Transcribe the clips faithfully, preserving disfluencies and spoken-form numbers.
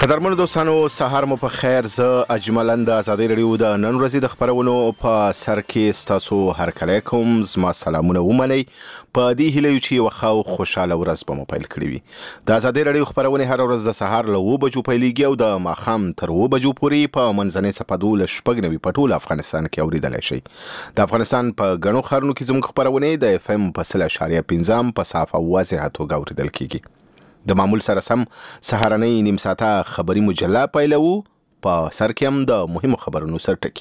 قدرمنو دوستانو سهار مو په خیر. زه اجمل د ازادي رادیو د نن ورځې د خبرونو په سر کې ستاسو هر کله کوم زما سلامونه ومنئ. په دې هیله چې یو خو خوشاله ورځ به مو پیل کړی وي. د ازادي رادیو خبرونه هر ورځ د سهار له اوه بجو پیلېږي او د ماښام تر اوه بجو پورې په منځنۍ صفحه دولس شپږ نوي په ټول افغانستان کې اوریدلای شئ. د افغانستان په ګڼو ښارونو کې زموږ خبرونه د اف ام په سل اشاریه پنځم په صافه واضحه توګه اوریدل کیږي. د معمول سره سم سهارنۍ نیم ساعته خبري مجله پیلوو. په سر کې هم د مهمو خبرونو سرټکی.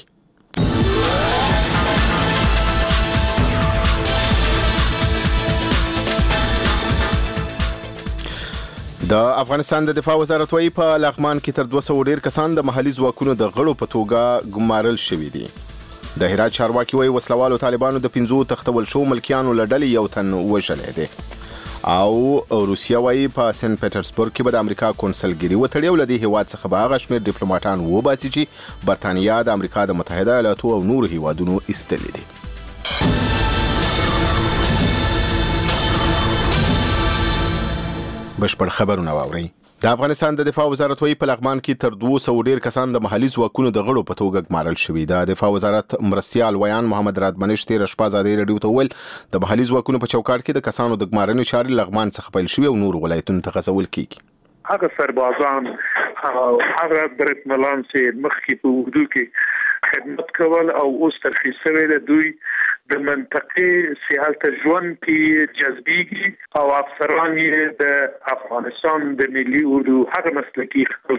د افغانستان د دفاع وزارت وايي په لغمان کې تر دوه سوه ډیر کسان د محلي ځواکونو د غړو په توګه ګمارل شوي دي. د هرات چارواکي وايي وسلوالو طالبانو د پنځو تختول شو ملکیانو له ډلې یو تن وژلی دی. او روسیا وايي په سنت پیټرزبورګ کې به د امریکا کونسلګري وتړي او له دې هیواد څخه به هغه شمېر ډیپلوماټان وباسي چې برتانیا د امریکا د متحده ایالاتو او نورو هیوادونو ایستلي دي. بشپړ خبرونه واورئ. د افغانستان د دفاع وزارت وايي په لغمان کې تر دوه سوه ډیر کسان د محلي ځواکونو د غړو په توګه ګمارل شوي. د دفاع وزارت مرستیال ویان محمد رادمنش تېره شپه ازادي راډیو ته وویل د محلي ځواکونو په چوکاټ کې د کسانو د ګمارنې چارې لغمان څخه پیل شوي او نورو ولایتونو ته غځول کیږي. هغه سربازان او هغه برتملان چې مخکې په اردو کې خدمت کول او اوس ترخیص شوی دی دوی د منطقې سیالت ژوند کې جذبيږي او افسران یې د افغانستان د ملي اردو هغه مسلکي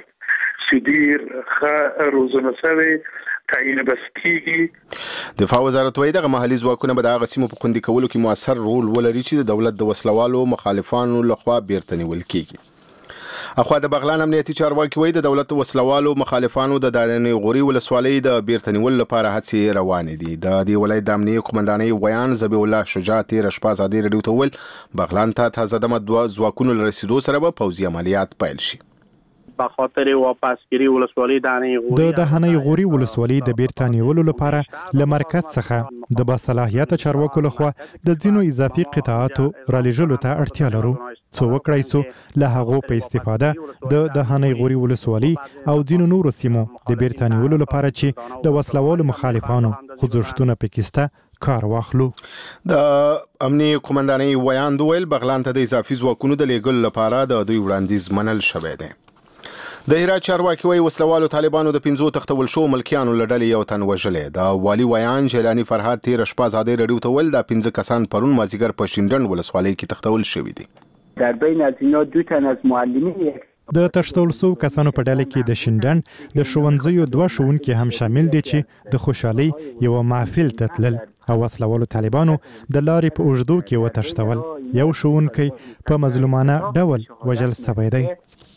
سیدیر خ روزنه سوي تعین بس کیږي. دفاع وزارت وايي دغه محلي ځواکونه به د هغه سیمو په خوندي کولو کې موثر رول ولري چې د دولت د وسلوالو مخالفانو لخوا بیرته نیول کیږي. اخوا د بغلان امنیتي چارواکي وايي د دولت وسلوالو مخالفانو د دانې غوري ولسوالۍ د بیرته نیولو لپاره هڅې روانې دي. د دې ولایت د امنیتي قومندانۍ ویان ذبیح الله شجاع تېره شپه ازادي راډیو ته وویل بغلان ته تازه دمه دوه ځواکونو له رسېدو سره به پوځي عملیات پیل شي. په خاطر واپسګیری ولسوالۍ د دهنۍ غوري ولسوالۍ د بیرته نیولو لپاره له مرکز څخه د باصلاحیت چارواکو لخوا د ځینو اضافي قطاعاتو را لېږلو ته اړتیا لرو. څو وکړای سو له هغو په استفاده د دهنۍ غوري ولسوالۍ او ځینو نورو سیمو د بیرته نیولو لپاره چې د وسلوالو مخالفانو خوځښتونه پکې کار واخلو. د امني قومندانۍ ویان ویل بغلان ته د اضافي ځواکونو د لیږلو لپاره د دوی وړاندیز منل شوی دی. د هرات چارواکي وايي وسلوالو طالبانو د پنځو تختول شو ملکیانو له ډلې یو تن وژلی. د والي ویان جیلاني فرهاد تېره شپه ازادي راډیو ته ویل دا پنځه کسان پرون مازدیګر په شینډنډ ولسوالۍ کې تختول شوي دي. در بین از اینا دو تن از معلمین د تشتول سو کسانو په ډله کې د شینډنډ د ښوونځیو دوه ښوونکي هم شامل دي چې د خوشحالۍ یو محفل ته تلل او وسلوالو طالبانو د لارې په اوږدو کې وتښتول. یو ښوونکی په مظلومانه ډول وژل شوی دی.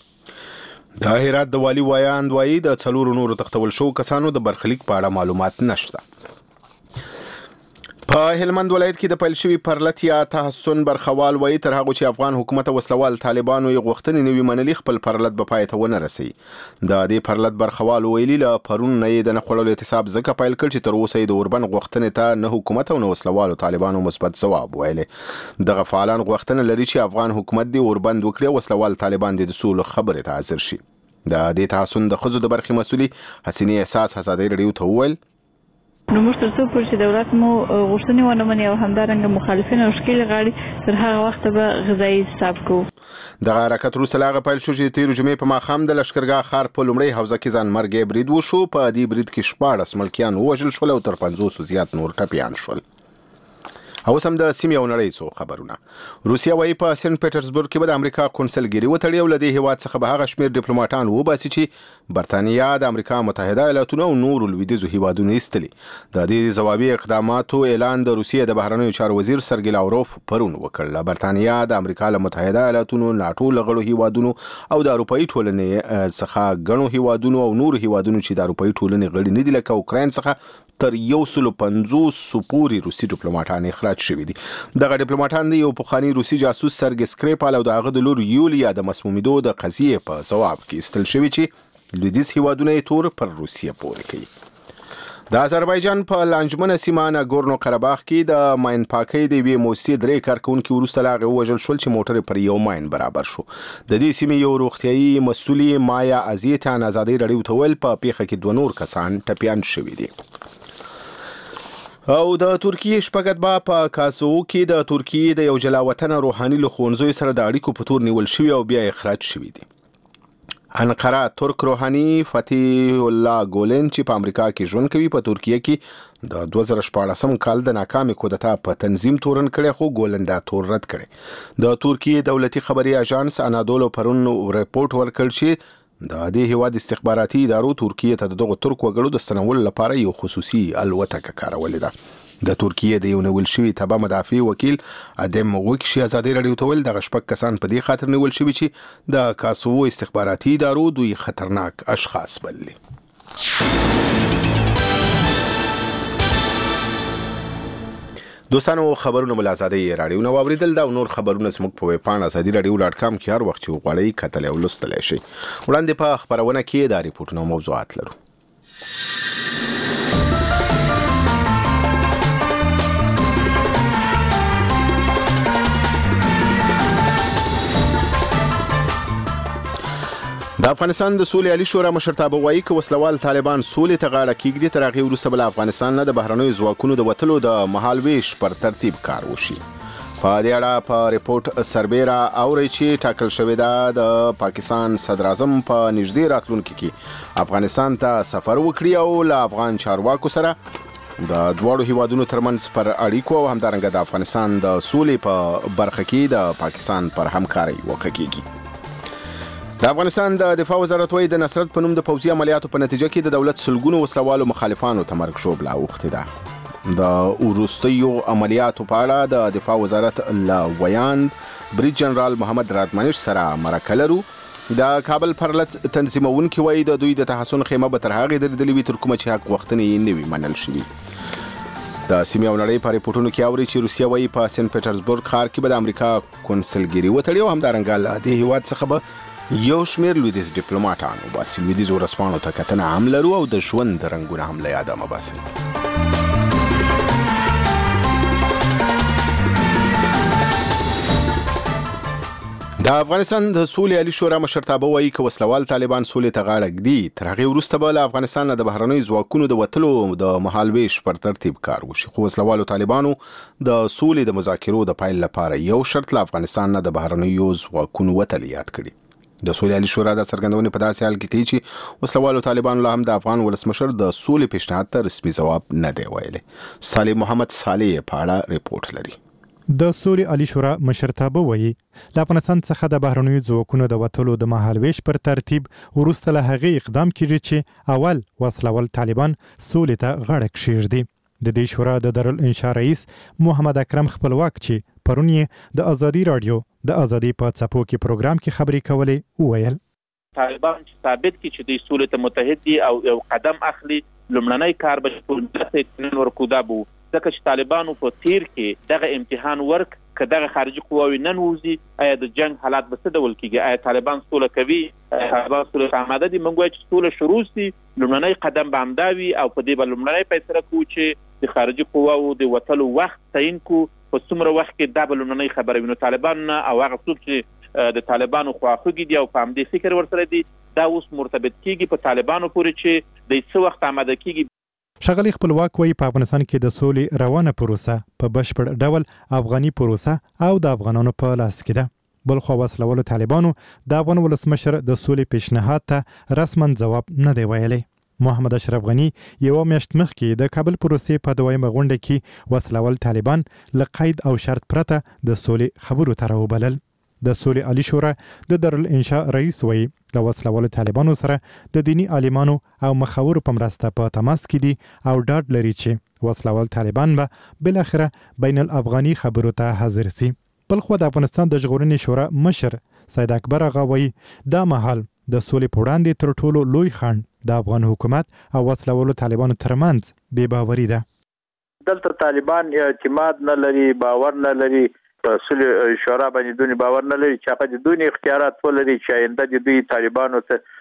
د هرات د والي ویان وايي د څلورو نورو تختول شو کسانو د برخلیک په اړه معلومات نشته. په هلمند ولایت کې د پیل شوي پرلت یا تحسن برخوال وايي تر هغه چې افغان حکومت وسلوال طالبانو یې غوښتنې نوي منلي خپل پرلت به پای ته ونه رسي. د دې پرلت برخوال ویلي له پرون نه یې د نه خوړلو احتساب ځکه پیل کړ چې تر اوسه یې د اوربن غوښتنې ته نه حکومت او نه وسلوالو طالبانو مثبت ځواب ویلی. دغه فعالان غوښتنه لري چې افغان حکومت دې اوربند وکړي او وسلوال طالبان دې د سولو خبرې ته حاضر شي. د دې تحسن د ښځو د برخې مسؤلي حسینې احساس ازادي راډیو ته وویل نو موږ تر څو پورې چې دولت مو غوښتنې ونه مني او همدارنګه مخالفین او ښکېلې غاړي تر هغه وخته به غذایي حساب کوو. دغه حرکت وروسته له هغه پیل شو چې تېرو جمعې په ماښام د لښکرګاه ښار په لومړۍ حوزه کې ځانمرګی برید وشو. په دې برید کې شپاړس ملکیان ووژل شول او تر پنځوسو زیات نور ټپیان شول. او سم د سیمې او نړۍ څو خبرونه. روسیا وايي په سنت پیټرزبورګ کې به د امریکا کونسلګري وتړي او له دې هیواد څخه به هغه شمېر ډیپلوماټان وباسي چې برتانیا د امریکا متحده ایالاتونو او نورو لویدیځو هیوادونو ایستلي. د دې ځوابي اقداماتو اعلان د روسیې د بهرنیو چارو وزیر سرګی لاوروف پرون وکړ. له برتانیا د امریکا له متحده ایالاتونو ناټو له غړو هیوادونو او د اروپایي ټولنې څخه ګڼو هیوادونو او نورو هیوادونو چې د اروپایي ټولنې غړي نه دي لکه اوکراین څخه تر یو سلو پنځوسو پورې روسي ډیپلوماټان اخراج شوي دي. دغه ډیپلوماټان د یو پخواني روسي جاسوس سرګی سکریپال او د هغه د لور یولیا د مسمومیدو د قضیې په ځواب کې ایستل شوي چې لویدیځ هیوادونه یې تور پر روسیه پورې کوي. د آذربایجان په لانجمنه سیمه ناګورنو قرهباغ کې د ماین پاکۍ د یوې موسسې درې کارکونکي وروسته له هغې ووژل شول چې موټر پر یو ماین برابر شو. د دې سیمې یو روغتیایي مسؤلې مایا ازیتان ازادۍ راډیو ته ویل په پیښه کې دوه نور کسان ټپیان شوي دي. او د ترکیې شپږ اتباع په کاسو کې د ترکیې د یو جلاوطنه روحاني له ښوونځیو سره د اړیکو په تور نیول شوي او بیا اخراج شوي دي. انقره ترک روحاني فتح الله ګولن چې په امریکا کې ژوند کوي په ترکیه کې د دوه زره شپاړسم کال د ناکامې کودتا په تنظیم تورن کړی، خو ګولن دا تور رد کړی. د ترکیې دولتي خبري اژانس انادولو پرون ریپورت ورکړ چې د دې هیواد استخباراتي ادارو ترکیې ته دغه ترک وګړو د ستنولو لپاره یو خصوصي الوتکه کارولې ده. د ترکیې د یو نیول شوي تبع مدافع وکیل ادم وکشي ازادۍ راډیو ته ویل دغه شپږ کسان په دې خاطر نیول شوي چې د کاسوو استخباراتي ادارو دوی خطرناک اشخاص بللي. دوستانو خبرونه مل ازادۍ راډیو نو اوریدل دا نور خبرونه زموږ په ویب پاڼه ازادي راډیو ډاټ کام کې هر وخت چې وغواړئ کتلی او لوستلی شئ. وړاندې په خپرونه کې دا ریپورټونه او موضوعات لرو. د افغانستان د سولې عالی شورا مشرتابه وایي چې وسلوال طالبان سولې ته غاړه کیږدي تر هغې وروسته به له افغانستان نه د بهرنیو ځواکونو د وتلو د مهال ویش پر ترتیب کار وشي. په دې اړه په ریپورټ سربیره اوري چې ټاکل شوې ده د پاکستان صدر اعظم په نږدې راتلونکي کې افغانستان ته سفر وکړي او له افغان چارواکو سره د دواړو هیوادونو ترمنځ پر اړیکو او همدارنګه د افغانستان د سولې په برخه کې د پاکستان پر همکارۍ وکړي. د افغانستان د دفاع وزارت وایي د نصرت په نوم د پوځي عملیاتو په نتیجه کې د دولت سلګونو وسلوالو مخالفانو ته مرګ ژوبله اوښتې ده. د وروستیو عملیاتو په اړه د دفاع وزارت له ویاند بریج جنرال محمد رادمنش سره مرکه لرو. د کابل پرلط تنظیمونکي وایي د دوی د تحسن خیمه به تر هغې درېدلې وي تر کومه چې حق غوښتنې یې نه وي منل شوي. د سیمې او نړۍ په ریپورټونو کې اوري چې روسیه وایي په سنت پیټرزبورګ ښار کې به د امریکا کنسلګري وتړي او همدارنګه له دې هیواد څخه به یو شمیر لویدیځ ډیپلوماټان وباسي. لویدیځو ورځپاڼو ته کتنه هم لرو او د ژوند رنګونه هم له یاده مه باسئ. د افغانستان د سولې عالی شورا مشرتابه وایي چې وسلوال طالبان سولې ته غاړه ږدي تر هغې وروسته به له افغانستان نه د بهرنیو ځواکونو د وتلو د مهال ویش پر ترتیب کار وشي. خو وسلوالو طالبانو د سولې د مذاکرو د پیل لپاره یو شرط له افغانستان نه د بهرنیو ځواکونو وتل یاد کړي. د سولې عالی شورا د څرګندونې په داسې حال کې کوي چې وسلوالو طالبانو له هم د افغان ولسمشر د سولې پیشنهاد ته رسمي ځواب نه دی ویلی. صالح محمد صالح په اړه ریپورټ لري. د سولې عالی شورا مشرتابه وایي له افغانستان څخه د بهرنیو ځواکونو د وتلو د مهال ویش پر ترتیب وروسته له هغې اقدام کیږي چې اول وسلوال طالبان سولې ته غاړه کښېږدي. د دې شورا د دارالانشا رئیس محمد اکرم خپلواک چې پرون یې د ازادي راډیو د ازادي په څپو کې پروګرام کې خبرې کولې وویل طالبان ثابت کړي چې د سولې ته متحد دي او یو قدم اخلي. لومړنی کار به ټول ملت اطمینان ورکودا بو ځکه چې طالبانو په تیر کې دغه امتحان ورک که دغه خارجي قواوې نن ووځي ایا د جنگ حالات به څه ډول کېږي؟ ایا طالبان سوله کوي؟ ایا طالبان سوله ته آماده دي؟ موږ وایو چې سوله شروع سي لومړنی قدم به همدا وي او په دې به لومړنی فیصله کوو چې د خارجي قواو د وتلو وخت تعیین کو په څومره وخت کې دا به لومړنۍ خبره وي. نو طالبان او هغه څوک چې د طالبانو خواخوږي دي او په همدې فکر ورسره دي دا اوس مرتبط کېږي په طالبانو پورې چې د څه وخت آماده کېږي. ښاغلي خپلواک وایي په افغانستان کې د سولې روانه پروسه په بشپړ ډول افغاني پروسه او د افغانانو په لاس کې ده. بلخوا وسلوالو طالبانو د افغان ولسمشر د سولې پیشنهاد ته رسما ځواب نه دی ویلی. محمد اشرف غنی یو میاشت مخکې د کابل پروسې په دویمه غونډه کې وسلوال طالبان له قید او شرط پرته د سولې خبرو ته راوبلل. د سولې عالی شورا د دارالانشا رئیس وایي له وسلوالو طالبانو سره د دینی عالمانو او مخاورو په مرسته په تماس کې دي او ډاډ لري چې وسلوال طالبان به بالاخره بین الافغاني خبرو ته حاضر سي. بلخوا د افغانستان د ژغورنې شورا مشر سید اکبر اغا وایي دا مهال د سولې په وړاندې تر ټولو لوی خنډ د افغان حکومت او وسلوالو طالبانو ترمنځ بې باوري ده. دلته طالبان اعتماد نه لري، باور نه لري په سولې شورا باندې، دوی باور نه لري چې هغه د دوی اختیارات ولري چې آینده د دوی طالبانو ته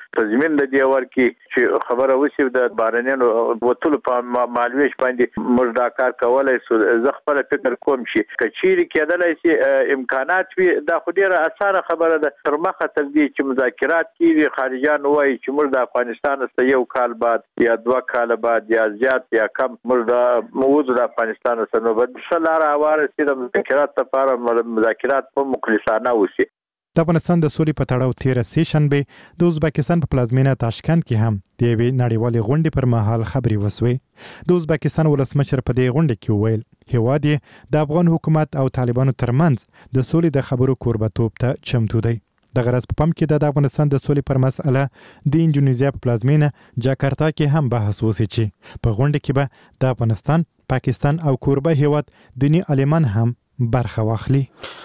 تضمین د دې ورکی چې خبره وشي د بارنیانو وټول په مالویش باندې موږ دا کار کولای سو. زه خپل فکر کوم چې کچيري کېدلای شي امکانات وي دا خو ډیره اسانه خبره ده. تر مخه تر دې چې مذاکرات کیږي خارجيان وایي چې موږ د افغانستان څخه یو کال بعد یا دوه کال بعد یا زیات یا کم موږ د موجود د افغانستان سره نو بد شلاره اواره چې د مذاکرات لپاره مذاکرات په مخلصانه وشي. د افغانستان د سولې په تړاو تیر سه شنبه د ازبکستان په پلازمینه تاشکند کې هم د یوې نړیوالې غونډې پر مهال خبرې وسوې. د ازبکستان ولسمشر په دې غونډه کې وویل هیواد یې د افغان حکومت او طالبانو ترمنځ د سولې د خبرو کوربتوب ته چمتو دی. د غرض په پام کې د افغانستان د سولې پر مسأله د انډونیزیا په پلازمینه جاکارتا کې هم بحث وشي چې په غونډه کې به د افغانستان، پاکستان او کوربه هیواد دیني عالمان هم برخه واخلي.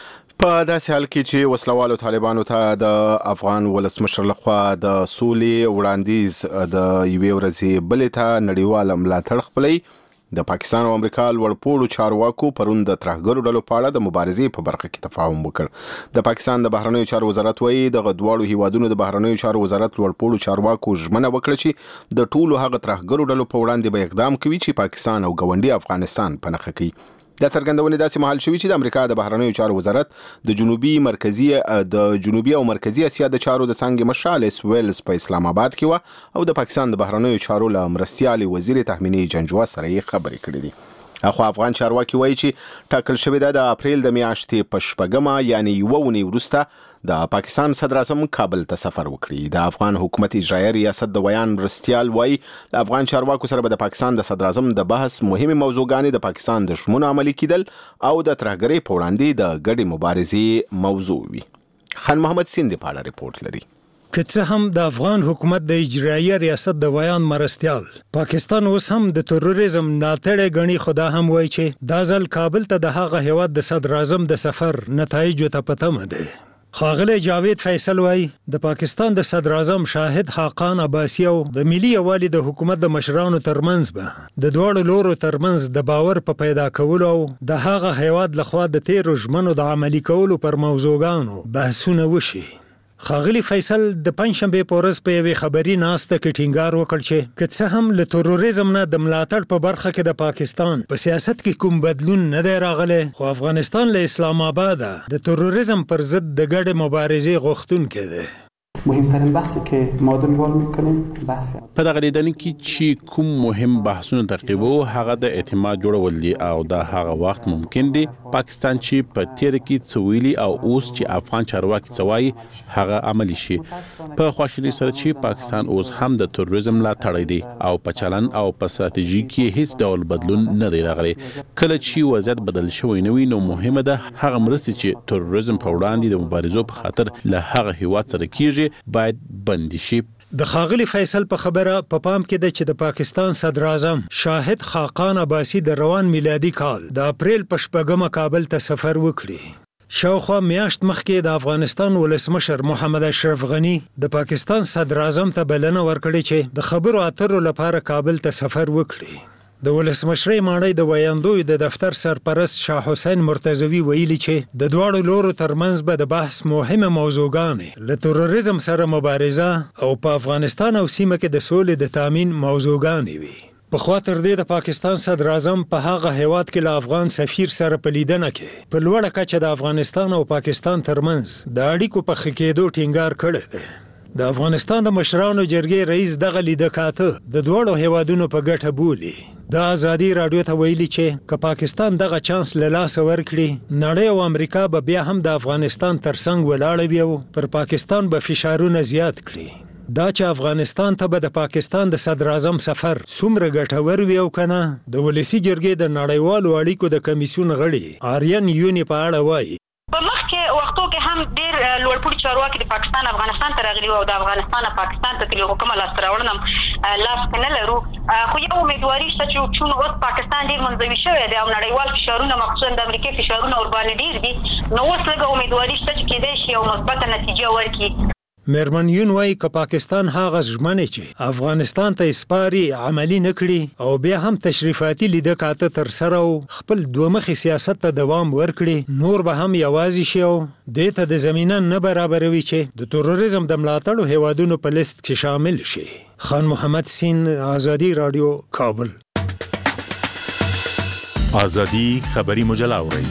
په داسې حال کې چې وسلوالو طالبانو ته د افغان ولسمشر لخوا د سولې وړاندیز د یوې ورځې بلې ته نړیوال ملاتړ خپلوي، د پاکستان او امریکا لوړپوړو چارواکو پرون د ترهګرو ډلو په اړه د مبارزې په برخه کې تفاهم وکړ. د پاکستان د بهرنیو چارو وزارت وایي دغه دواړو هیوادونو د بهرنیو چارو وزارت لوړپوړو چارواکو ژمنه وکړه چې د ټولو هغه ترهګرو ډلو په وړاندې به اقدام کوي چې پاکستان او ګاونډي افغانستان په نښه کوي. د څرګندونې داسې مهال شوی چې د امریکا د بهرنیو چارو وزارت د جنوبي مرکزی د جنوبي او مرکزی اسیا د چارو د څنګه مشال اس ویلز په اسلام آباد کې و او د پاکستان د بهرنیو چارو له مرستيالي وزیر تحمینی جنجوا سره یې خبرې کړې دي. اخو افغان چارواکي وایي چې ټاکل شوی د اپریل د میاشتې په شپږمه یعنی یو ونی وروسته د پاکستان صدر اعظم کابل ته سفر وکړي. د افغان حکومت اجرایي ریاست د ویان مرستيال وایي د افغان چارواکو سره به د پاکستان د صدر اعظم د بحث مهمه موضوعګانې د پاکستان د شمون عملي کېدل او د ترهګرۍ په وړاندې د ګډې مبارزې موضوع وي. خان محمد سیند په اړه ریپورت لري. که څه هم د افغان حکومت د اجرایي ریاست د ویان مرستيال پاکستان اوس هم د تروریزم ناتړه غني خدا هم وایي چې دا ځل کابل ته د هغه هیواد د صدر اعظم د سفر نتایج ته پته مده. خاغله جاوید فیصل وای د پاکستان د صدر اعظم شاهد حقان عباسی او د ملي یوالي د حکومت د مشرانو ترمنځ به د دوړو لورو ترمنځ د باور په پیدا کولو او د هغه هیواد لخوا د تیر ژمنو د عملي کولو پر موضوعګانو بحثونه وشي. خاغلی فیصل د پنځشنبه په ورځ په یوې خبري ناسته کې ټینګار وکړ چې که څه هم له تروریزم نه د ملاتړ په برخه کې د پاکستان په سیاست کې کوم بدلون نه دی راغلی، خو افغانستان له اسلام آباد د تروریزم پر ضد د ګډې مبارزې غوښتونکی دی. مهمترین بحثی که ما دنبال میکنیم بحث په دغه لیدنه کې چې کوم مهم بحثونه تعقیبو هغه د اعتماد جوړول دي او دا هغه وخت ممکن دی پاکستان چې په تیر کې څویلي او اوس چې افغان چارواکي څوایي هغه عملی شي. په خوشحالي سره چې پاکستان اوس هم د تروریزم لا تړي دي او په چلن او په ستراتیژي کې هیڅ ډول بدلون نه دی راغلی. کله چې وضعیت بدل شوی نه وي نو مهمه ده هغه مرستې چې تروریزم په وړاندې د مبارزو په خاطر له هغه هیواد سره کیږي باید بندي شي. د خاغلی فیصل په خبره په پا پام کې ده چې د پاکستان صدر اعظم شاهد حقان عباسی د روان میلادي کال د اپریل په شپږمه کابل ته سفر وکړي. شاوخوا میاشت مخکې د افغانستان ولسمشر محمد اشرف غنی د پاکستان صدر اعظم ته بلنه ورکړې چې د خبرو اترو لپاره کابل ته سفر وکړي. د ولسمشرۍ ماڼۍ د ویاندوی د دفتر سرپرست شاه حسین مرتضوی ویلي چې د دواړو لورو ترمنځ به د بحث مهمه موضوعګانې له تروریزم سره مبارزه او په افغانستان او سیمه کې د سولې د تامین موضوعګانې وي. په خوا تر دې د پاکستان صدر اعظم په هغه هیواد کې له افغان سفیر سره په لیدنه کې په لوړه کچه د افغانستان او پاکستان ترمنځ د اړیکو په ښه کېدو ټینګار کړی دی. د افغانستان د مشرانو جرګې رئیس دغه لیدکاته د دوړو هیوادونو په ګټه بولی. د ازادي رادیو ته ویلي چې که پاکستان دغه چانس له لاسه ورکړي نړۍ او امریکا به بیا هم د افغانستان ترڅنګ ولاړ وي او پر پاکستان به فشارونه زیات کړي. دا چې افغانستان ته به د پاکستان د صدر اعظم سفر څومره ګټور وي او کنه د ولسی جرګې د نړیوالو اړیکو د کمیسیون غړي آریان یونی په اړه وایي. په مخکې وختو کې هم ډېر لوړپوړي چارواکي د پاکستان افغانستان ته راغلي او د افغانستان پاکستان ته تللي حکومت لاسته راوړنه لاس نه لرو، خو یو امیدواري شته چې چون اوس پاکستان ډېر منزوي شوی دی او نړیوال فشارونه مخصوصا د امریکای فشارونه ورباندې ډېر دي، نو اوس لږه امیدواري شته چې کېدای شي یو مثبته نتیجه ورکړي. میرمن یون وایي که پاکستان هغه ژمنې چې افغانستان ته سپاري عملي نه کړي او بیا هم تشریفاتي لیده کاته ترسره او خپل دومخي سیاست ته دوام ورکړي، نور به هم یوازې شي او دې ته د زمینه نه برابروي چې د تروریزم د ملاتړو هیوادونو په لیست کې شامل شي. خان محمد سین، آزادی رادیو، کابل. آزادی خبری مجله اورئ.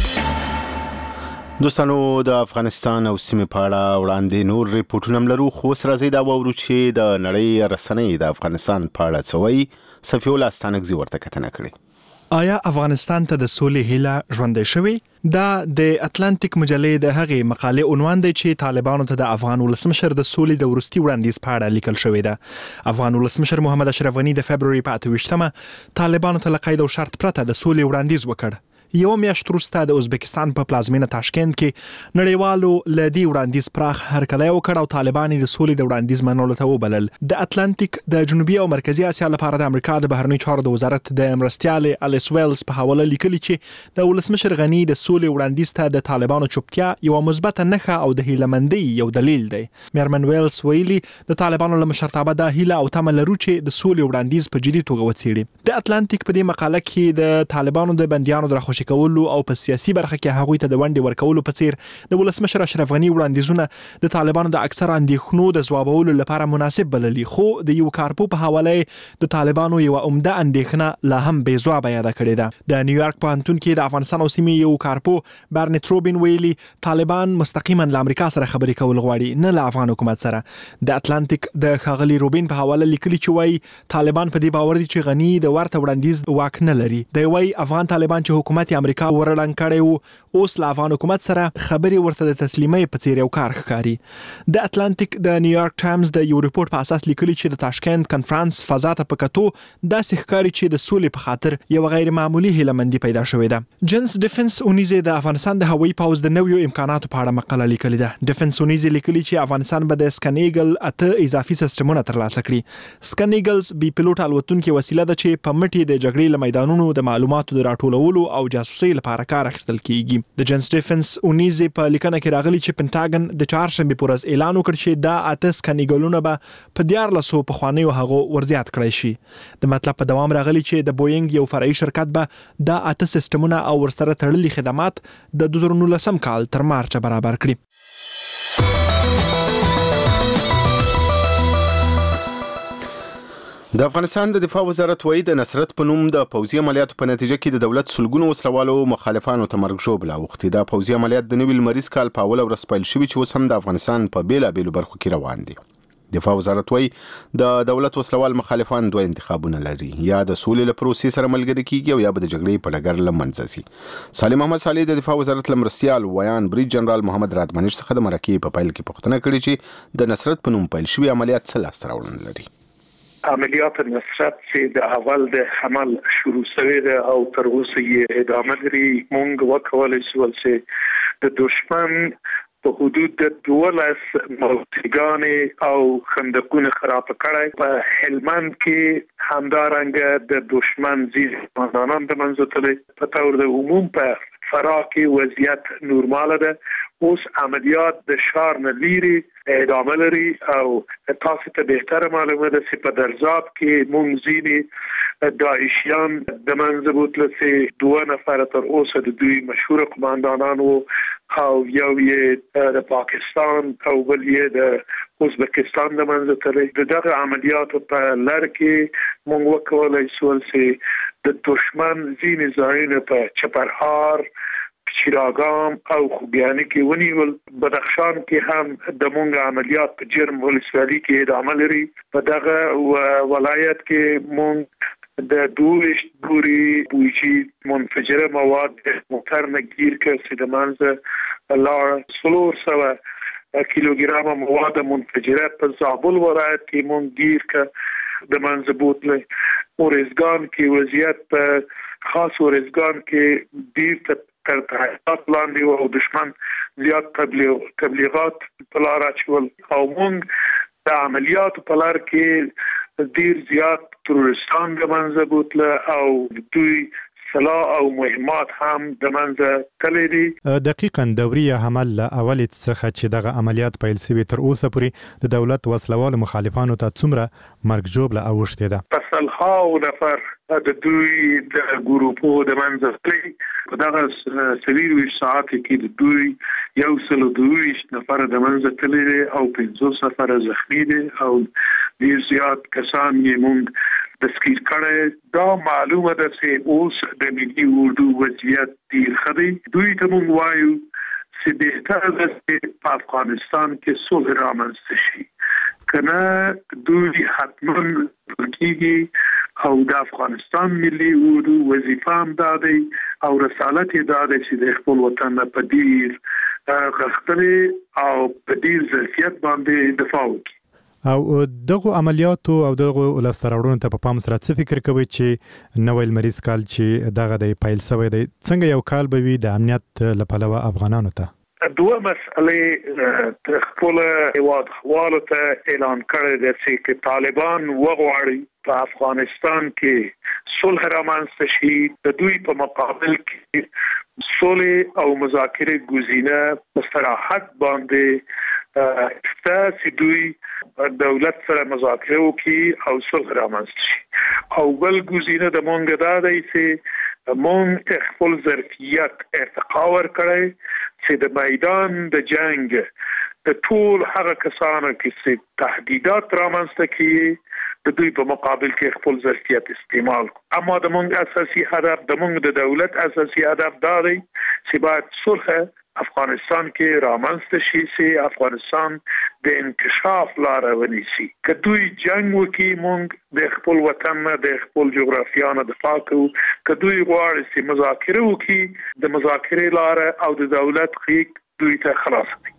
دوستانو د افغانستان او سیمې په اړه وړاندې نور ریپورټونه هم لرو، خو اوس راځئ دا واورو چې د نړۍ رسنۍ د افغانستان په اړه څه وایي. صفي الله ستانکزي ورته کتنه کړې. آیا افغانستان ته د سولې هیله ژوندۍ شوې؟ دا د اتلانتیک مجلې د هغې مقالې عنوان دی چې طالبانو ته د افغان ولسمشر د سولې د وروستي وړاندیز په اړه لیکل شوې ده. افغان ولسمشر محمد اشرف غني د فبروري په اته ویشتمه طالبانو ته له قید او شرط پرته د سولې وړاندیز وکړ. یو میاشت وروسته د ازبکستان په پلازمینه تاشکند کې نړیوالو له دې وړاندیز پراخ هرکلی وکړ او طالبان د سولې د وړاندیز منلو ته وبلل. د اتلانتیک د جنوبي او مرکزي اسیا لپاره د امریکا د بهرنیو چارو د وزارت د مرستیالې الیس ویلز په حواله لیکلي چې د ولسمشر غني د سولې وړاندیز ته د طالبانو چوپتیا یو مثبته نښه او د هیلهمندۍ یو دلیل دی. میرمن ویلز ویلي د طالبانو له مشرتابه د هیله او تمه لرو چې د سولې وړاندیز په جدي توګه وڅېړي. د اتلانتیک په دې مقاله کې د طالبانو د بندیانو د راخوشي کولو او په سیاسي برخه کې هغوی ته د ونډې ورکولو په څیر د ولسمشر اشرف غني وړاندیزونه د طالبانو د اکثر اندېښنو د ځوابولو لپاره مناسب بللي، خو د یو کارپو په حواله د طالبانو یو عمده اندېښنه لا هم بې ځوابه یاده کړې ده. د نیویارک پوهنتون کې د افغانستان او سیمې یو کارپو برنټ روبین ویلي طالبان مستقیما له امریکا سره خبرې کول غواړي، نه له افغان حکومت سره. د اتلانتیک د ښاغلي روبین په حواله لیکلي چې وایي طالبان په دې باور دي چې غني د ورته وړاندیز واک نه لري. دی وایي افغان طالبان چې حکومت امریکا ورلنګ کړی وو اوس له افغان حکومت سره خبرې ورته د تسلیمۍ په څیر یو کار ښکاري. د اتلانتیک د نیویارک ټایمز د یو ریپورت په اساس لیکلي چې د تاشکند کنفرانس فضا ته په کتو داسې ښکاري چې د سولې په خاطر یو غیر معمولی هیلهمندي پیدا شوې ده. جنس ډیفنس اونیزه د افغانستان د هوایي پوز د نویو امکاناتو په اړه مقاله لیکلې ده. ډیفنس اونیزه لیکلي چې افغانستان به د سکنیګل اته اضافي سیستمونه ترلاسه کړي. سکنیګلز بي پلوټ الوتونکې وسیله ده چې په مټي د جګړې له میدانونو د معلوماتو د راټولولو او جاسوسي لپاره کار اخیستل کیږي. د جنس ډیفنس اونیزه په لیکنه کې راغلي چې پنټاګن د چهارشنبه پر ورځ اعلان وکړ چې دا اته سکنیګلونه به په دیارلسو په خوانیو هغو ورزیات کړی شي. د مطلب په دوام راغلي چې د بوینګ یو فرعي شرکت به دا اته سیستمونه او ورسره تړلي خدمات د دوه زره نولسم کال تر مارچه برابر کړي. د افغانستان د دفاع وزارت وایي د نصرت په نوم د پوځي عملیاتو په نتیجه کې د دولت سلګونو وسلوالو مخالفانو ته مرګ ژوبله اوښتې. دا پوځي عملیات د نوي لمریز کال په اوله ورځ پیل شوي چې اوس هم د افغانستان په بیلابیلو برخو کې روان دي. دفاع وزارت وایي د دولت وسلوال مخالفان دوه انتخابونه لري، یا د سولې له پروسې سره ملګري کیږي او یا به د جګړې په ډګر له منځه ځي. سالم احمد صالح د دفاع وزارت له مرستیال ویان بریج جنرال محمد رادمنش څخه د مرکې په پیل کې پوښتنه کړې چې د نصرت په نوم پیل شوي عملیات څه لاسته راوړنه لري. عملیات نصرت چې د اول د حمل شروع شوی ده او تر اوسه یې ادامه لري. موږ وکولای شو چې د دشمن په حدود د دولس موقعګانې او خندقونه خراب کړای. په هلمند کې همدارنګه د دشمن زیر قوماندانان د منځ ته په تور د عموم په فراه کې وضعیت نورماله ده. اوس عملیات د شهر نه لیري ادامه لري او تاسو ته بهتره معلومه ده چې په درزاب کې مونږ ځینې داعشیان د منځ بوتله چې دوه نفر تر اوسه د دوی مشهور قوماندانان وو او یو یې د پاکستان او بل یې د ازبکستان د منځ ته. د دغه عملیاتو په لړ کې مونږ وکولای شو چې د دشمن ځینې ځایونه په چپرهار، چراغام او خوږیاني کې ونیول. بدخشان کې هم د مونږ عملیات په جرم ولسوالۍ کې ادامه لري. په دغه ولایت کې مونږ د دوه بوري بوجي منفجره مواد موټر نه گیر کړ چې د منځ لار سلور سوه کیلوګرام مواد منفجره په زابل ولایت کې مونږ گیر کړ د منځ بوتله. اورزګان کې وضعیت په خاص اورزګان کې ډیر تر تحقیقات لاندې او دشمن زیات تبلیغات په لار اچول او موږ د عملیاتو په لار کې ډیر زیات تروریستان د منځ بوتله او دوی سلاح او مهمات هم د منځه تللي دي. دقیقاً دوري عمل له اول څخه چې دغه عملیات پیل شوي تر اوسه پورې د دولت وسلوال مخالفانو ته څومره مرګ ژوبله اوښتې ده؟ په سلهاو نفر د دوی د ګروپو د منځه تللي. په دغه څلورویشت ساعت کې د دوی یو سل او دوه ویشت نفر د منځه تللي دي او پنځوس نفر زخمي دي او ډېر زیات کسان یې موږ دستګیر کړي. دا معلومه ده چې اوس د ملي اردو وضعیت ډېر ښه دی. دوی ته موږ وایو چې بهتره ده چې په افغانستان کې صلح رامنځته شي، کنه دوی حتما کېږي او د افغانستان ملي اردو وظیفه هم دا دی او رسالت یې دا دی چې د خپل وطن په ډیر غښتلې او په ډیر ظرفیت باندې دفاع وکړي. او دغه عملیاتو او دغه لاسته راوړنو ته په پام سره څه فکر کوي چې نوی لمریز کال چې دغه د پیل شوی دی څنګه یو کال به وي د امنیت له پلوه افغانانو ته؟ دوه مسئلې خپل هیواد حوالو ته اعلان کړی دی چې طالبان وغواړي په افغانستان کې صلح رامنځته شي، د دوی په مقابل کې صلح او مذاکره ګزینه په صراحت باندې ستاسو دوی دولت سره مذاکره وکړي او صلح رامنځته شي. او بل ګزینه د مونږ دا دی چې مونږ خپل ظرفیت ارتقا ورکړی چې د میدان د جنگ د ټول هغه کسانو کې چې تهدیدات رامنځته کیږي د دوی په مقابل کې خپل ظرفیت استعمال کو. اما د مونږ اساسي هدف د مونږ د دولت اساسي هدف دا دی چې باید صلح افغانستان کې رامنځته شي چې افغانستان د انکشاف لاره ونیسي. که دوی جنگ وکړي مونږ د خپل وطن د خپل جغرافیا نه دفاع کوو. که دوی غواړي چې مذاکره وکړي د مذاکرې لاره او د دولت خیک دوی ته خلاص کړي.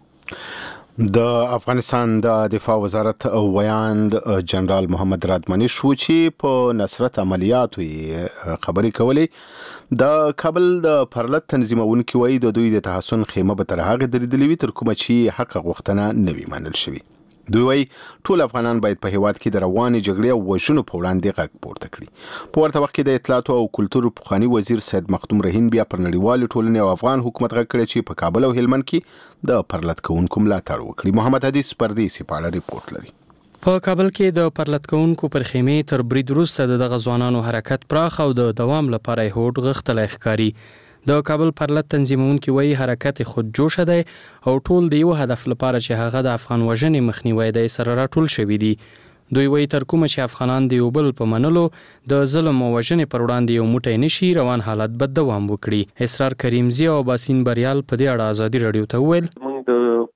د افغانستان د دفاع وزارت ویاند جنرال محمد رادمنی شو چې په نصرت عملیاتو خبرې کولې. د کابل د پرلط تنظیمونکو وایي د دوی د تحسن خیمه به تر هغه درېدلې وي تر کومه چې حق غوښتنه نه وي منل شوې. دوی وایي ټول افغانان باید په هیواد کې د روانې جګړې او وژنو په وړاندې غږ پورته کړي. په ورته وخت کې د اطلاعاتو او کلتور پخوانی وزیر سید مخدوم رحیم بیا پر نړیوالو ټولنې او افغان حکومت غږ کړی چې په کابل او هلمند کې د پرلط کوونکو ملاتړ وکړي. محمد حدیث پردیسي په اړه ریپورت لري. په کابل کې د پرلط کوونکو پر خیمې تر برید وروسته د غزوانانو حرکت پراخ او د دوام لپاره هوډ غښتلی ښکاري. د کابل پرلط تنظیمونکو وایي حرکت خود جوش دی او ټول د یو هدف لپاره چې هغه د افغان وژنې مخنیوی دی سره راټول شوي دي. دوی وایي تر کومه چې افغانان د یو بل په منلو د ظلم او وژنې پر وړاندې یو موټی نشي روان حالت به دوام وکړي. اسرار کریمزی او باسین بریال په دې اړه ازادي رادیو ته وویل موږ د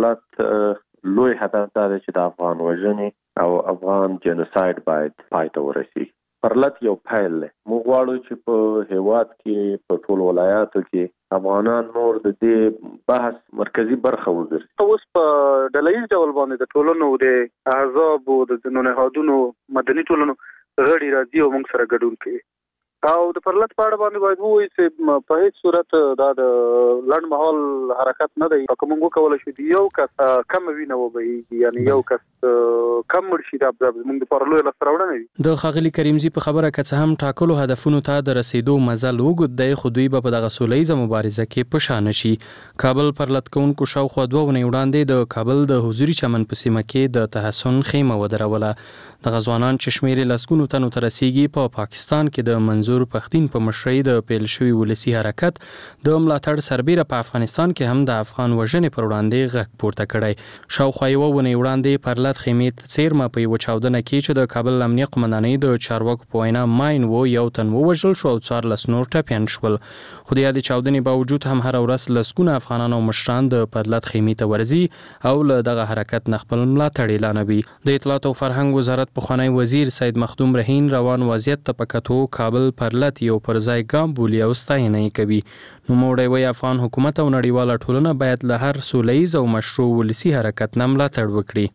پرلط لوی هدف دا دی چې د افغان وژنې او افغان جنوساید باید پای ته ورسي. پرلط یو پیل دی. موږ غواړو چې په هیواد کې په ټول ولایاتو کې افغانان نور د دې بحث مرکزی برخه وګرځي. اوس په ډلهیز ډول باندې د ټولنو د احزاب او د ځینو نهادونو مدني ټولنو غړي راځي او موږ سره ګډون کوي. او د پرلط په اړه باندې باید ووایي چې په هیڅ صورت دا د لنډ مهال حرکت نه دی. که موږ وکولی شو یو کس کم وینه وبهیږي یعنی یو کس کم مړ شي دا زموږ دپاره لویه لاسته راوړنه وي. د ښاغلي کریمزي په خبره که څه هم ټاکلو هدفونو ته د رسیدو مزل اوږد دی خو دوی به په دغه سوله ییزه مبارزه کې په شا نه شي. کابل پرلط کوونکو شاوخوا دوه اونۍ وړاندې د کابل د حضوري چمن په سیمه کې د تحسن خیمه ودروله. دغه ځوانان چې شمېر یې لسګونو تنو ته رسیږي په پاکستان کې د منظور پښتین په مشرۍ د پیل شوي ولسي حرکت د ملاتړ سربیره په افغانستان کې هم د افغان وژنې پر وړاندې غږ پورته کړی. شاوخوا یوه اونۍ وړاندې پرلط خیمې څیرمه په یوه چاودنه کې چې د کابل امنیه قمندانۍ د چارواکو په وینا ماین و یو تن ووژل شو او څوارلس نور ټپیان شول. خو د یادې چاودنې باوجود هم هره ورځ لسګونه افغانان او مشران د پرلط خیمې ته ورځي او له دغه حرکت نه خپل ملاتړ اعلانوي. د اطلاعات او فرهنګ وزارت پخوانی وزیر سید مخدوم رحیم روان وضعیت ته په کتو کابل پرلط یو پر ځای ګام بولي او ستاینه یې کوي. نوموړی وایي افغان حکومت او نړیواله ټولنه باید له هر سوله ییز او مشروع ولسي حرکت نه ملاتړ وکړي.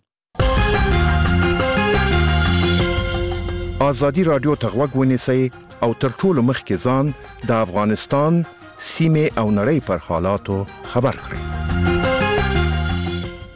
ازادي رادیو ته غوږ ونیسئ او تر ټولو مخکې ځان د افغانستان سیمې او نړۍ پر حالاتو خبر کړئ.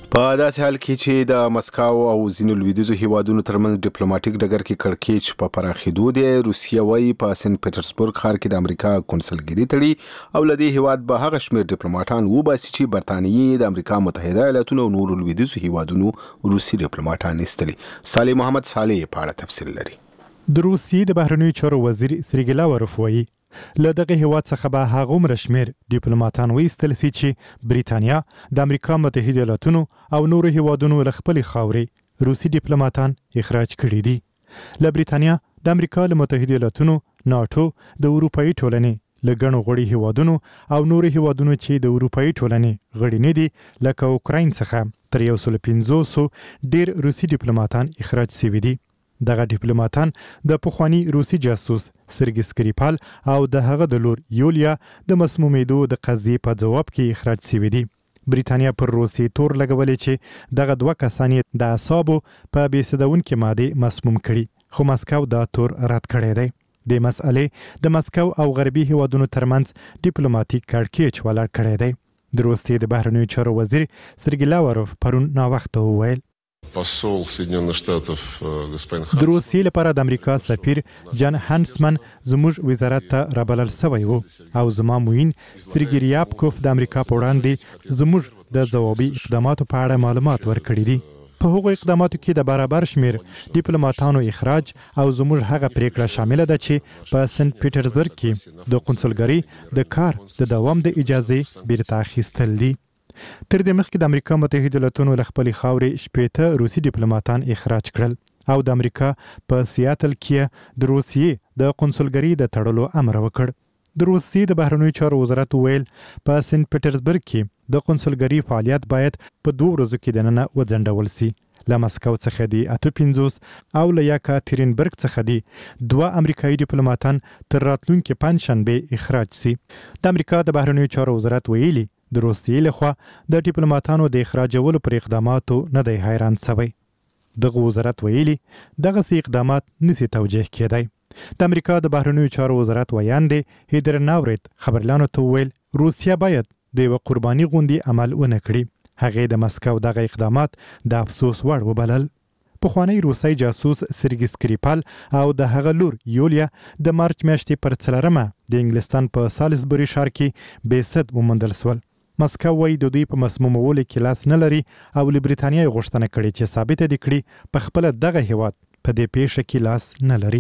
په داسې حال کې چې د مسکو او ځینو لویدیځو هیوادونو ترمنځ ډیپلوماټیک ډګر کې کړکېچ په پراخېدو دی، روسیه وايي په سنت پیټرزبورګ ښار کې د امریکا کنسلګري تړي او له دې هیواد به هغه شمېر ډیپلوماټان وباسي چې برتانیې، د امریکا متحده ایالاتونو او نورو لویدیځو هیوادونو روسي ډیپلوماټان ایستلي. صالح محمد صالح په اړه تفصیل لري. د روسیې د بهرنیو چارو وزیر سرګی لاوروف وايي له دغه هیواد څخه به هغومره شمېر ډیپلوماټان وایستل سي چې بریتانیا، د امریکا متحده ایالاتونو او نورو هیوادونو له خپلې خاورې روسي ډیپلوماټان اخراج کړي دي. له بریتانیا، د امریکا له متحده ایالاتونو، ناټو، د اروپایي ټولنې له ګڼو غړي هیوادونو او نورو هیوادونو چې د اروپایي ټولنې غړي نه دي لکه اوکراین څخه تر یو سل پنځوسو ډیر روسي ډیپلوماټان اخراج شوي دي. دغه ډیپلوماټان د پخوانی روسي جاسوس سرګی سکریپال او د هغه د لور یولیا د مسمومیدو د قضیې په جواب کې اخراج شوي دي. بریتانیا پر روسي تور لګولې چې دغه دوه کسان د اعصابو په بیسدونکې ماده مسموم کړي، خو مسکو دا تور رد کړی دی. د مسئلې د مسکو او غربي هیوادونو ترمنځ ډیپلوماټیک کړکېچ ولاړ کړی دی. د روسیې د بهرنیو چارو وزیر سرګی لاوروف پرون ناوخته وویل посол Соединенных Штатов господин د روسیې لپاره د امریکا سفیر جان هانسمن زموږ وزارت ته رابلل شوی و او زما موین سرګی ریابکوف د امریکا په وړاندې زموږ د ځوابي اقداماتو په اړه معلومات ورکړي دي. په هغو اقداماتو کې د برابر شمیر ډیپلوماټانو اخراج او زموږ هغه پریکړه شامله ده چې په سنت پیټرزبرګ کې د قونسلګرۍ د کار د دوام د اجازه بیرته اخیستل دي. تر دې مخکې د امریکا متحده ایالاتونو له خپلې خاورې شپېته روسي ډیپلوماټان اخراج کړل او د امریکا په سیاتل کې د روسیې د قونسلګرۍ د تړلو امر وکړ. د روسیې د بهرنیو چارو وزارت ویل په سنت پیټرزبرګ کې د قونسلګرۍ فعالیت باید په دوه ورځو کې دننه وځنډول سي. له مسکو څخه دی اته پنځوس او له یکاترینبرګ څخه دی دوه امریکایي ډیپلوماټان تر راتلونکي پنجشنبه اخراج سي. د امریکا د بهرنیو چارو وزارت ویلي د روسیې لخوا د ډیپلوماټانو د اخراجولو پر اقداماتو نه دی حیران شوی. دغه وزارت ویلي دغه سي اقدامات نسی توجیه کېدی. د امریکا د بهرنیو چارو وزارت ویاندې هیدر ناورت خبرلانو ته ویل روسیه باید د یو قرباني غوندي عمل ونه کړي. هغه د مسکو دغه اقدامات د افسوس وړ وبلل. پخوانی روسي جاسوس سرګی سکریپال او د هغه لور یولیا د مارچ میاشتې پر څلرمه د انګلستان په سالزبری ښار کې بېسد وموندل شول. مسکو وايي د دوی په مسمومولو کې لاس نه لري او له بریتانیا غوښتنه کړې چې ثابته دي کړي په خپل دغه هیواد په دې پیښه کې لاس نه لري.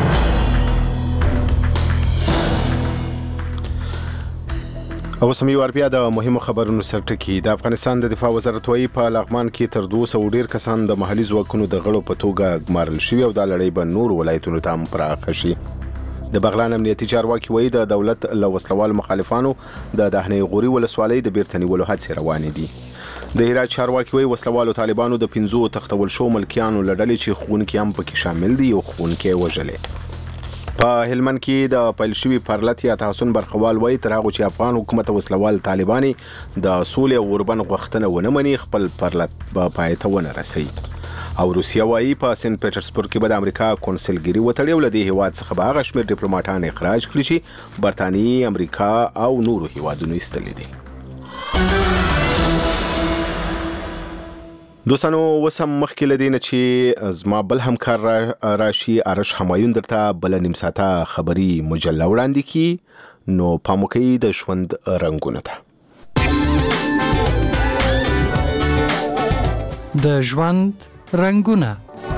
او سمي وربیا د مهمو خبرونو سرټکی د افغانستان د دفاع وزارت وايي په لغمان کې تر دوه سوه ډیر کسان د محلي ځواکونو د غړو په توګه ګمارل شوي او د لړۍ په نور ولایتونو ته هم پراخه شي. د بغلان امنیتي چارواکي وایي د دولت له وسلوال مخالفانو د دهنې غوري ولسوالۍ د بیرته نیولو هڅې روانې دي. د هرات چارواکي وایي وسلوالو طالبانو د پنځو تختول شو ملکیانو له ډلې چې ښوونکي هم پکې شامل دي او ښوونکي وژلې. په هلمند کې د پیل شوي پرلت یا تحسن برخوال وایي تر هغه چې افغان حکومت وسلوال طالباني د سولې او اوربن غوښتنه ونه مني خپل پرلت به پای ته ونه رسي. او روسیه وايي په سنت پیټرزبورګ کې به د امریکا کنسلګري وتړي او له دې هیواد څخه به هغه شمېر ډیپلوماټان اخراج کړي چې برتانیې، امریکا او نورو هیوادونو ایستلي دي. دوستانو وسم مخکې له دې نه چې زما بل همکار راشي ارش همایون درته بله نیم ساعته خبري مجله وړاندې کړي، نو پام وکړئ د ژوند رنګونو ته. د ژوند رنگونه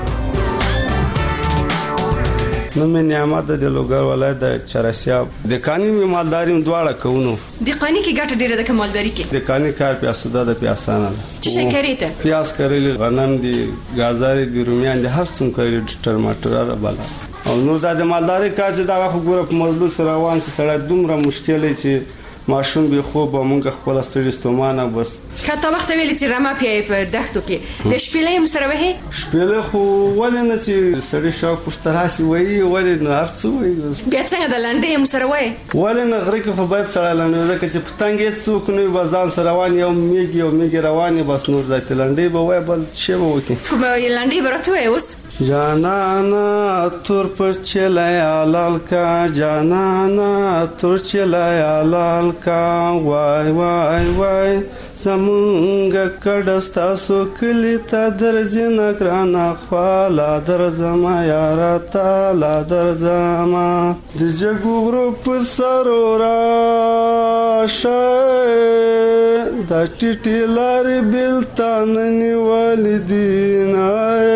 نو مې نعمت د لوګر ولایت د چرسیاب د کانی مې مالداري دواړه کوونو د قانی کې ګټه ډیره د کمالداري کې د کانی کار پیاسوده د پیاسانه چې شي کړی ته پیاس کړل غنم دي غازاري دي رومیان دي هر څوم کړی ټماټر بالا او نو د مالداري کار چې دا خو ګوره په مزدور سره روان سره دومره مشکل چې ماشوم به خوب مونږ خپل ستړي ستومانه بس کته وخت ویل چې رما پیای په دښتو کې د شپېلې مسره وه شپېلې خو ولې نه چې سړی شاو پښتراسي وایي ولې نه هرڅو وایي بیا څنګه د لنډې مسره وایي ولې نه غره کې خو باید سره لنډې ځکه چې پتنګ یې څوک نه بازان سره روان یو میږي یو میږي رواني بس نور ځای لنډې به وایي بل څه به وکړي خو به لنډې برته وایي اوس جانانا تور پر چلای لال کا جانانا تور چلای لال کا وای وای وای زمونږ کډستا سو کلی ته درځي نګرانا خوالا درځما یارا تعالی درځما د جګورو په سرو راشه دا ټټی لارې بلتان نیوالدینا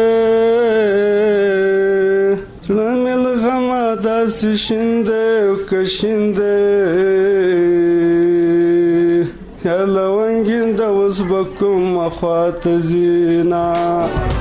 رمل غما داس شنده او کشنده یا لونګین د اوس بکم خواته زینا